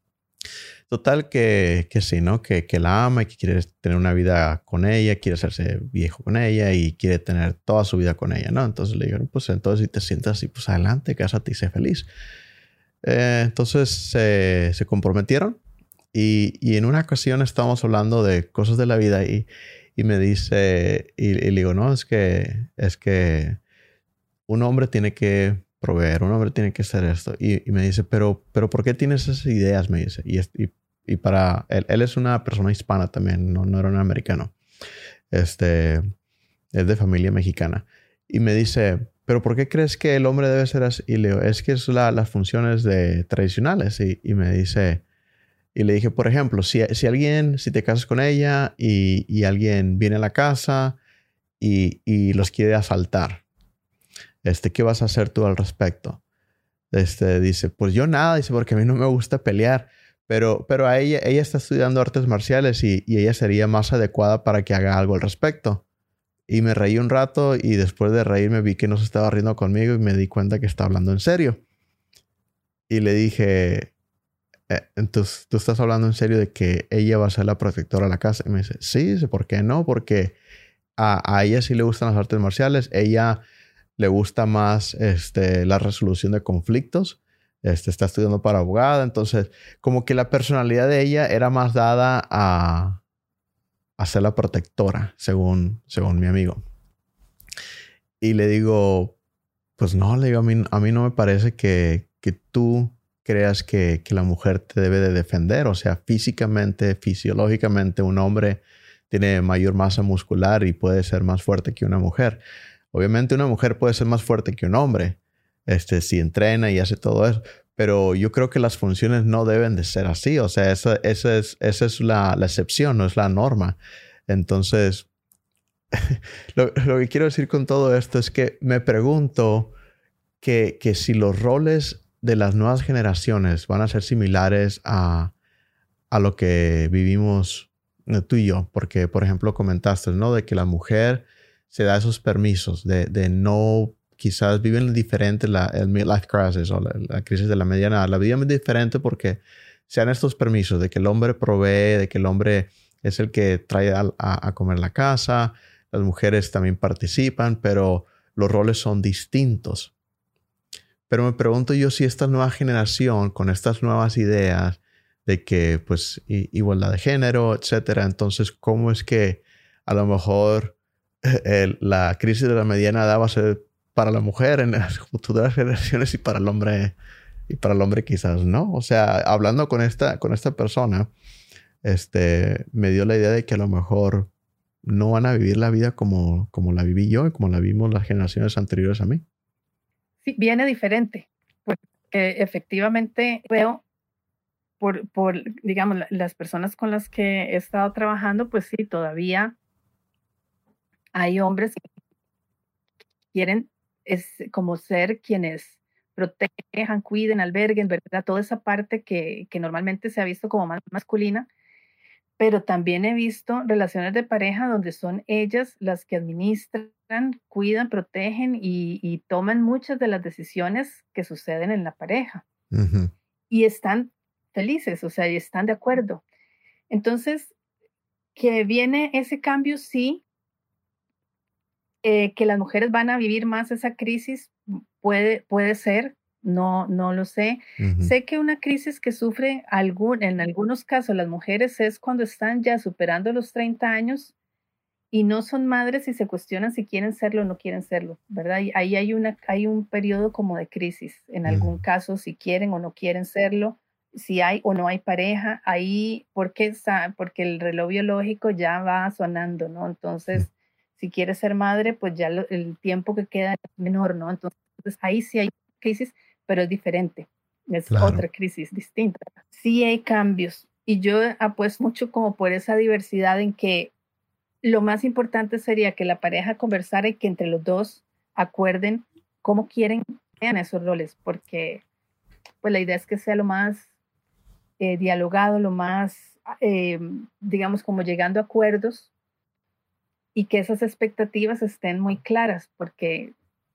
Total que, que sí, ¿no? Que, que la ama y que quiere tener una vida con ella, quiere hacerse viejo con ella y quiere tener toda su vida con ella, ¿no? Entonces le dijeron, pues entonces si te sientas así, pues adelante, cásate y sé feliz. Eh, entonces se, se comprometieron y, y en una ocasión estábamos hablando de cosas de la vida y, y me dice, y, y le digo, no, es que, es que un hombre tiene que proveer, un hombre tiene que hacer esto. Y, y me dice, pero, pero ¿por qué tienes esas ideas? Me dice. Y, y, y para él, él es una persona hispana también, no, no era un americano. Este, es de familia mexicana. Y me dice, ¿pero por qué crees que el hombre debe ser así? Y le digo, es que es la, las funciones de, tradicionales. Y, y me dice, y le dije, por ejemplo, si, si alguien, si te casas con ella y, y alguien viene a la casa y, y los quiere asaltar, Este, ¿qué vas a hacer tú al respecto? Este, dice, pues yo nada, dice, porque a mí no me gusta pelear, pero, pero a ella, ella está estudiando artes marciales y, y ella sería más adecuada para que haga algo al respecto. Y me reí un rato y después de reírme vi que no se estaba riendo conmigo y me di cuenta que estaba hablando en serio. Y le dije, eh, entonces tú estás hablando en serio de que ella va a ser la protectora de la casa. Y me dice, sí, dice, ¿por qué no? Porque a, a ella sí le gustan las artes marciales. Ella le gusta más este, la resolución de conflictos. Este, está estudiando para abogada. Entonces, como que la personalidad de ella era más dada a, a ser la protectora, según, según mi amigo. Y le digo, pues no, le digo, a mí, a mí no me parece que, que tú creas que, que la mujer te debe de defender. O sea, físicamente, fisiológicamente, un hombre tiene mayor masa muscular y puede ser más fuerte que una mujer. Obviamente una mujer puede ser más fuerte que un hombre, este, si entrena y hace todo eso. Pero yo creo que las funciones no deben de ser así. O sea, esa, esa es, esa es la, la excepción, no es la norma. Entonces, lo, lo que quiero decir con todo esto es que me pregunto que, que si los roles de las nuevas generaciones van a ser similares a, a lo que vivimos tú y yo. Porque, por ejemplo, comentaste, ¿no? De que la mujer se da esos permisos de, de no, quizás viven diferente la, el midlife crisis o la, la crisis de la mediana edad. La vida es diferente porque se dan estos permisos de que el hombre provee, de que el hombre es el que trae a, a, a comer la casa. Las mujeres también participan, pero los roles son distintos. Pero me pregunto yo si esta nueva generación, con estas nuevas ideas de que, pues, igualdad de género, etcétera, entonces, ¿cómo es que a lo mejor el, la crisis de la mediana edad va a ser para la mujer en las futuras generaciones y para el hombre, y para el hombre quizás no? O sea, hablando con esta, con esta persona, este, me dio la idea de que a lo mejor no van a vivir la vida como, como la viví yo y como la vimos las generaciones anteriores a mí. Sí, viene diferente, porque efectivamente veo por, por, digamos, las personas con las que he estado trabajando, pues sí, todavía hay hombres que quieren es como ser quienes protejan, cuiden, alberguen, ¿verdad? Toda esa parte que, que normalmente se ha visto como más masculina, pero también he visto relaciones de pareja donde son ellas las que administran, cuidan, protegen y, y toman muchas de las decisiones que suceden en la pareja. Uh-huh. Y están felices, o sea, y están de acuerdo. Entonces, que viene ese cambio, sí, eh, que las mujeres van a vivir más esa crisis, puede, puede ser. No, no lo sé. Uh-huh. Sé que una crisis que sufre algún, en algunos casos las mujeres es cuando están ya superando los treinta años y no son madres y se cuestionan si quieren serlo o no quieren serlo, ¿verdad? Y ahí hay, una, hay un periodo como de crisis, en algún Uh-huh. caso, si quieren o no quieren serlo, si hay o no hay pareja, ahí, porque, porque el reloj biológico ya va sonando, ¿no? Entonces, uh-huh. si quieres ser madre, pues ya lo, el tiempo que queda es menor, ¿no? Entonces, ahí sí hay crisis, pero es diferente, es Claro. otra crisis distinta. Sí hay cambios y yo apuesto mucho como por esa diversidad en que lo más importante sería que la pareja conversara y que entre los dos acuerden cómo quieren que sean esos roles, porque pues la idea es que sea lo más eh, dialogado, lo más, eh, digamos, como llegando a acuerdos y que esas expectativas estén muy claras, porque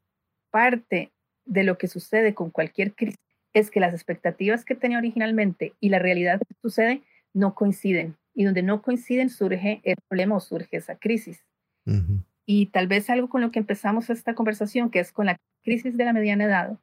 parte de lo que sucede con cualquier crisis es que las expectativas que tenía originalmente y la realidad que sucede no coinciden. Y donde no coinciden surge el problema o surge esa crisis. Uh-huh. Y tal vez algo con lo que empezamos esta conversación, que es con la crisis de la mediana edad.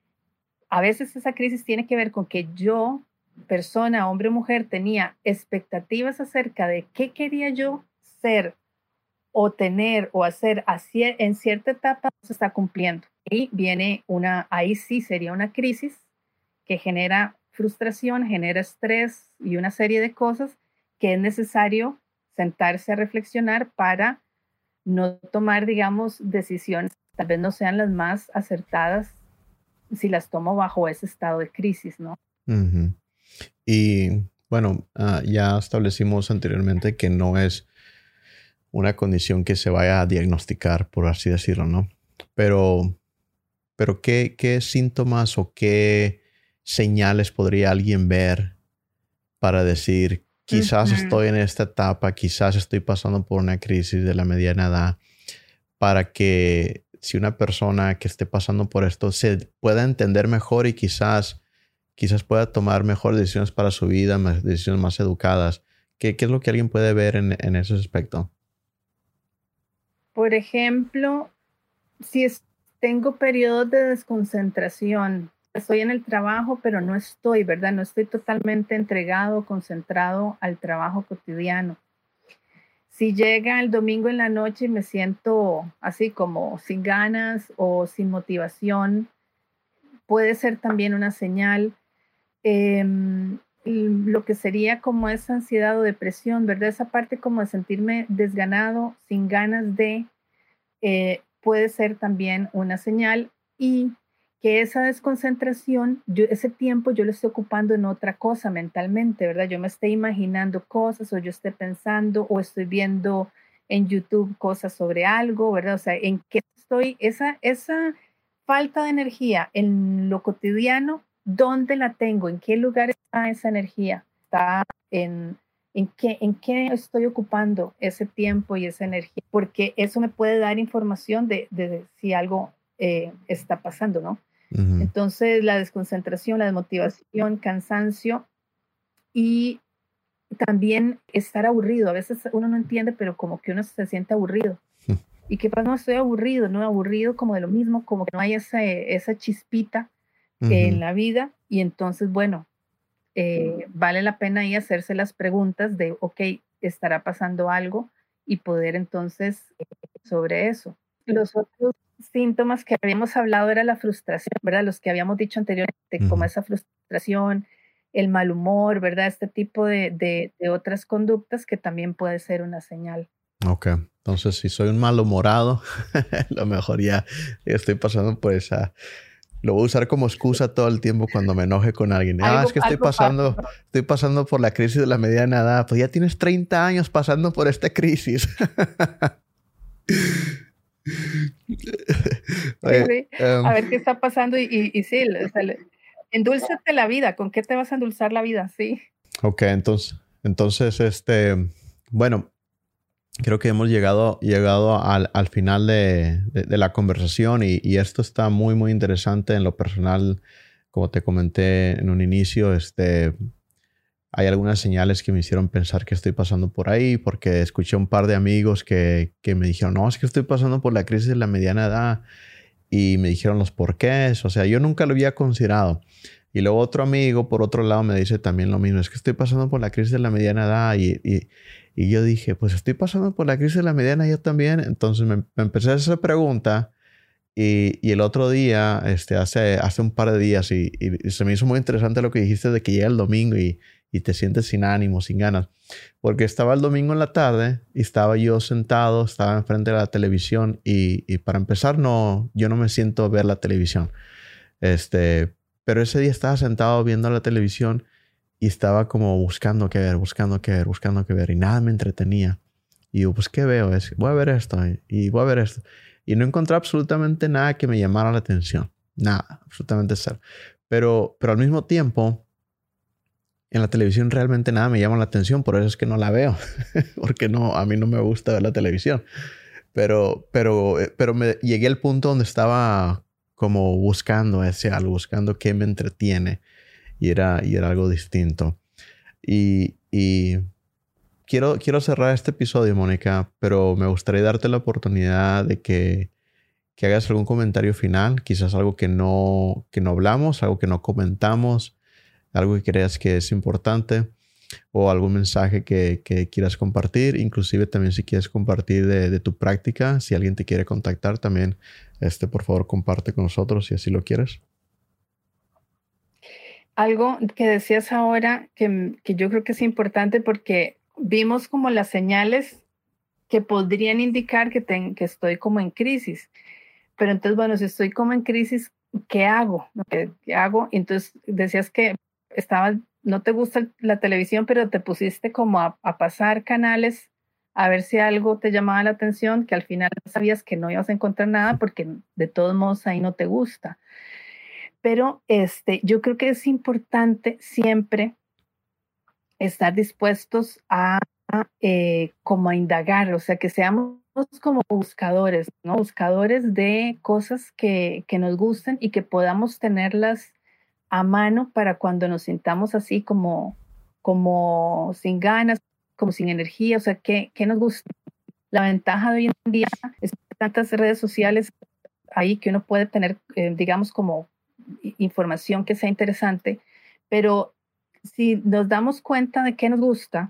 A veces esa crisis tiene que ver con que yo, persona, hombre o mujer, tenía expectativas acerca de qué quería yo ser o tener o hacer en cierta etapa, se está cumpliendo. Y viene una, ahí sí sería una crisis que genera frustración, genera estrés y una serie de cosas que es necesario sentarse a reflexionar para no tomar, digamos, decisiones que tal vez no sean las más acertadas si las tomo bajo ese estado de crisis, ¿no? Uh-huh. Y bueno, uh, ya establecimos anteriormente que no es una condición que se vaya a diagnosticar, por así decirlo, ¿no? Pero, pero ¿qué, qué síntomas o qué señales podría alguien ver para decir, quizás uh-huh. estoy en esta etapa, quizás estoy pasando por una crisis de la mediana edad, para que si una persona que esté pasando por esto se pueda entender mejor y quizás quizás pueda tomar mejores decisiones para su vida, más, decisiones más educadas. ¿Qué, qué es lo que alguien puede ver en, en ese aspecto? Por ejemplo, si es, tengo periodos de desconcentración, estoy en el trabajo, pero no estoy, ¿verdad? No estoy totalmente entregado, concentrado al trabajo cotidiano. Si llega el domingo en la noche y me siento así como sin ganas o sin motivación, puede ser también una señal. Eh, lo que sería como esa ansiedad o depresión, ¿verdad? Esa parte como de sentirme desganado, sin ganas de, eh, puede ser también una señal, y que esa desconcentración, yo, ese tiempo yo lo estoy ocupando en otra cosa mentalmente, ¿verdad? Yo me estoy imaginando cosas, o yo estoy pensando o estoy viendo en YouTube cosas sobre algo, ¿verdad? O sea, en qué estoy, esa, esa falta de energía en lo cotidiano, ¿dónde la tengo? ¿En qué lugar está esa energía? Está en ¿En qué, ¿En qué estoy ocupando ese tiempo y esa energía? Porque eso me puede dar información de, de, de si algo eh, está pasando, ¿no? Uh-huh. Entonces, la desconcentración, la desmotivación, cansancio y también estar aburrido. A veces uno no entiende, pero como que uno se siente aburrido. Uh-huh. ¿Y qué pasa? No, estoy aburrido, ¿no? Aburrido como de lo mismo, como que no hay esa, esa chispita uh-huh. en la vida. Y entonces, bueno, Eh, vale la pena ahí hacerse las preguntas de, ok, ¿estará pasando algo? Y poder entonces eh, sobre eso. Los otros síntomas que habíamos hablado era la frustración, ¿verdad? Los que habíamos dicho anteriormente, uh-huh. como esa frustración, el mal humor, ¿verdad? Este tipo de, de, de otras conductas que también puede ser una señal. Ok, entonces si soy un malhumorado, lo mejor ya, ya estoy pasando por esa... Lo voy a usar como excusa todo el tiempo cuando me enoje con alguien. Ah, algo, es que estoy pasando, pasa. estoy pasando por la crisis de la mediana edad. Pues ya tienes treinta años pasando por esta crisis. Oye, sí, sí. Um, a ver qué está pasando y, y, y sí, o sea, endúlzate la vida. ¿Con qué te vas a endulzar la vida? Sí. Ok, entonces, entonces, este, bueno, creo que hemos llegado, llegado al, al final de, de, de la conversación y, y esto está muy, muy interesante en lo personal. Como te comenté en un inicio, este, hay algunas señales que me hicieron pensar que estoy pasando por ahí porque escuché un par de amigos que, que me dijeron, no, es que estoy pasando por la crisis de la mediana edad y me dijeron los porqués. O sea, yo nunca lo había considerado. Y luego otro amigo, por otro lado, me dice también lo mismo. Es que estoy pasando por la crisis de la mediana edad y... y Y yo dije, pues estoy pasando por la crisis de la mediana yo también. Entonces me, me empecé a hacer esa pregunta y, y el otro día, este, hace, hace un par de días, y, y se me hizo muy interesante lo que dijiste de que llega el domingo y, y te sientes sin ánimo, sin ganas. Porque estaba el domingo en la tarde y estaba yo sentado, estaba enfrente de la televisión y, y para empezar, no, yo no me siento a ver la televisión. Este, pero ese día estaba sentado viendo la televisión y estaba como buscando qué ver, buscando qué ver, buscando qué ver. Y nada me entretenía. Y yo, pues, ¿qué veo? Es, voy a ver esto y voy a ver esto. Y no encontré absolutamente nada que me llamara la atención. Nada, absolutamente cero. Pero, pero al mismo tiempo, en la televisión realmente nada me llama la atención. Por eso es que no la veo. Porque no, a mí no me gusta ver la televisión. Pero, pero, pero me llegué al punto donde estaba como buscando ese algo, buscando qué me entretiene. Y era, y era algo distinto. Y, y quiero, quiero cerrar este episodio, Mónica, pero me gustaría darte la oportunidad de que, que hagas algún comentario final, quizás algo que no, que no hablamos, algo que no comentamos, algo que creas que es importante o algún mensaje que, que quieras compartir. Inclusive también si quieres compartir de, de tu práctica, si alguien te quiere contactar también, este, por favor, comparte con nosotros si así lo quieres. Algo que decías ahora que, que yo creo que es importante porque vimos como las señales que podrían indicar que, ten, que estoy como en crisis. Pero entonces, bueno, si estoy como en crisis, ¿qué hago? ¿Qué, qué hago? Entonces decías que estabas, no te gusta la televisión, pero te pusiste como a, a pasar canales a ver si algo te llamaba la atención, que al final sabías que no ibas a encontrar nada porque de todos modos ahí no te gusta. Pero este, yo creo que es importante siempre estar dispuestos a, a eh, como a indagar, o sea, que seamos como buscadores, ¿no? Buscadores de cosas que, que nos gusten y que podamos tenerlas a mano para cuando nos sintamos así como, como sin ganas, como sin energía, o sea, ¿qué, qué nos gusta? La ventaja de hoy en día es que hay tantas redes sociales ahí que uno puede tener, eh, digamos, como información que sea interesante, pero si nos damos cuenta de qué nos gusta,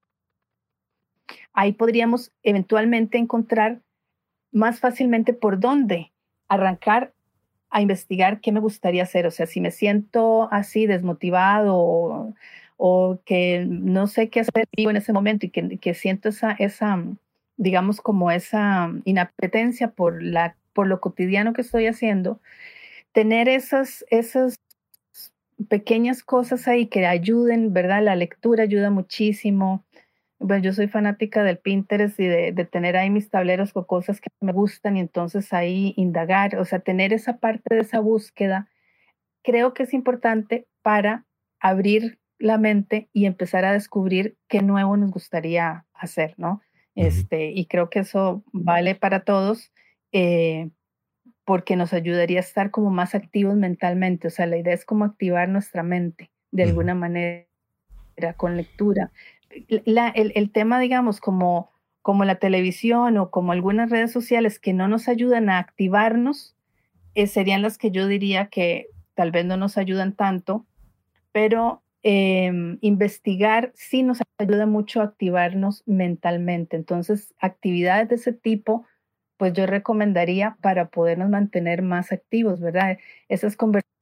ahí podríamos eventualmente encontrar más fácilmente por dónde arrancar a investigar qué me gustaría hacer. O sea, si me siento así desmotivado o, o que no sé qué hacer en ese momento y que, que siento esa, esa, digamos, como esa inapetencia por, la, por lo cotidiano que estoy haciendo, tener esas, esas pequeñas cosas ahí que ayuden, ¿verdad? La lectura ayuda muchísimo. Bueno, yo soy fanática del Pinterest y de, de tener ahí mis tableros con cosas que me gustan y entonces ahí indagar, o sea, tener esa parte de esa búsqueda, creo que es importante para abrir la mente y empezar a descubrir qué nuevo nos gustaría hacer, ¿no? Uh-huh. Este, y creo que eso vale para todos, eh, porque nos ayudaría a estar como más activos mentalmente, o sea, la idea es como activar nuestra mente de Uh-huh. alguna manera, con lectura. La, el, el tema, digamos, como, como la televisión o como algunas redes sociales que no nos ayudan a activarnos, eh, serían las que yo diría que tal vez no nos ayudan tanto, pero eh, investigar sí nos ayuda mucho a activarnos mentalmente. Entonces, actividades de ese tipo, pues yo recomendaría para podernos mantener más activos, ¿verdad? Esas conversaciones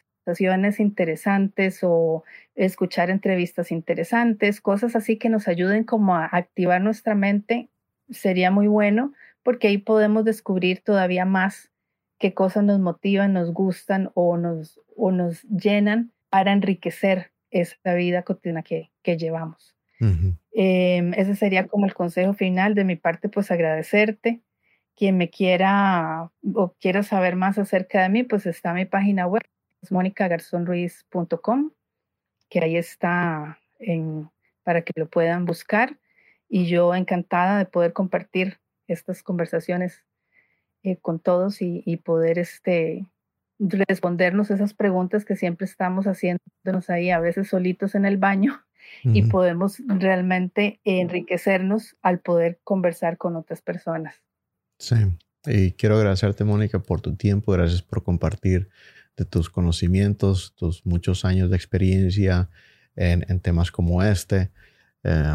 interesantes o escuchar entrevistas interesantes, cosas así que nos ayuden como a activar nuestra mente, sería muy bueno, porque ahí podemos descubrir todavía más qué cosas nos motivan, nos gustan o nos, o nos llenan para enriquecer esa vida cotidiana que, que llevamos. Uh-huh. Eh, ese sería como el consejo final de mi parte, pues agradecerte. Quien me quiera o quiera saber más acerca de mí, pues está mi página web, es monica garzón ruiz punto com, que ahí está en, para que lo puedan buscar. Y yo encantada de poder compartir estas conversaciones eh, con todos y, y poder este, respondernos esas preguntas que siempre estamos haciéndonos ahí, a veces solitos en el baño, uh-huh. y podemos realmente enriquecernos al poder conversar con otras personas. Sí, y quiero agradecerte, Mónica, por tu tiempo. Gracias por compartir de tus conocimientos, tus muchos años de experiencia en, en temas como este. Eh,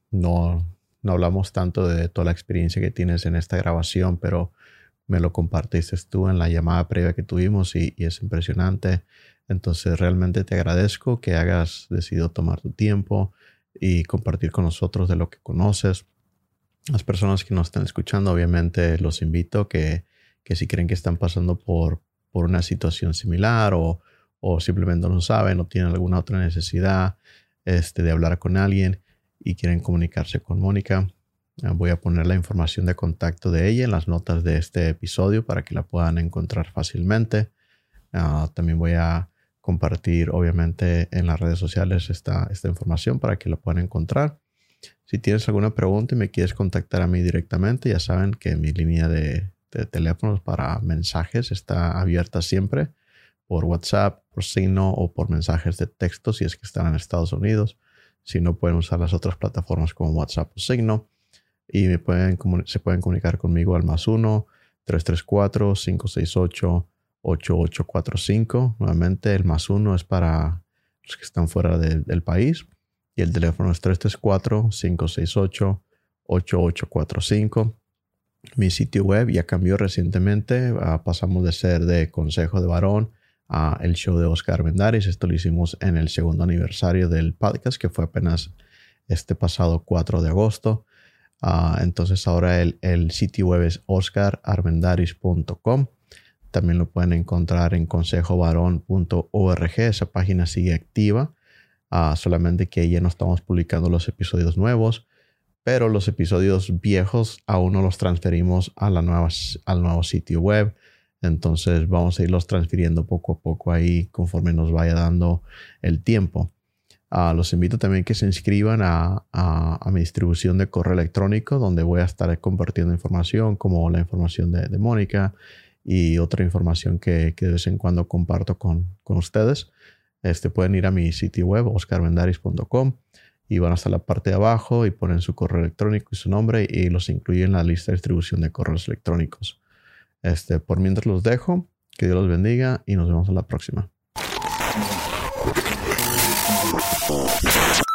no, no hablamos tanto de toda la experiencia que tienes en esta grabación, pero me lo compartiste tú en la llamada previa que tuvimos y, y es impresionante. Entonces, realmente te agradezco que hayas decidido tomar tu tiempo y compartir con nosotros de lo que conoces. Las personas que nos están escuchando, obviamente los invito que, que si creen que están pasando por, por una situación similar o, o simplemente no saben o tienen alguna otra necesidad este, de hablar con alguien y quieren comunicarse con Mónica, voy a poner la información de contacto de ella en las notas de este episodio para que la puedan encontrar fácilmente. Uh, también voy a compartir, obviamente, en las redes sociales esta, esta información para que la puedan encontrar. Si tienes alguna pregunta y me quieres contactar a mí directamente, ya saben que mi línea de, de teléfonos para mensajes está abierta siempre por WhatsApp, por Signo o por mensajes de texto si es que están en Estados Unidos. Si no, pueden usar las otras plataformas como WhatsApp o Signo. Y me pueden, se pueden comunicar conmigo al más uno, tres tres cuatro, cinco seis ocho, ocho ocho cuatro cinco. Nuevamente, el más uno es para los que están fuera de, del país. Y el teléfono es tres tres cuatro, cinco seis ocho, ocho ocho cuatro cinco. Mi sitio web ya cambió recientemente. Uh, pasamos de ser de Consejo de Varón a el show de Oscar Armendáriz. Esto lo hicimos en el segundo aniversario del podcast, que fue apenas este pasado cuatro de agosto. Uh, entonces ahora el, el sitio web es oscar armendáriz punto com. También lo pueden encontrar en consejo varón punto org. Esa página sigue activa. Uh, solamente que ya no estamos publicando los episodios nuevos, pero los episodios viejos aún no los transferimos a la nueva, al nuevo sitio web. Entonces vamos a irlos transfiriendo poco a poco ahí conforme nos vaya dando el tiempo. Uh, los invito también que se inscriban a, a, a mi distribución de correo electrónico, donde voy a estar compartiendo información como la información de, de Mónica y otra información que, que de vez en cuando comparto con, con ustedes. este, pueden ir a mi sitio web, oscar vendaris punto com, y van hasta la parte de abajo y ponen su correo electrónico y su nombre y los incluyen en la lista de distribución de correos electrónicos. Este, por mientras los dejo, que Dios los bendiga y nos vemos en la próxima.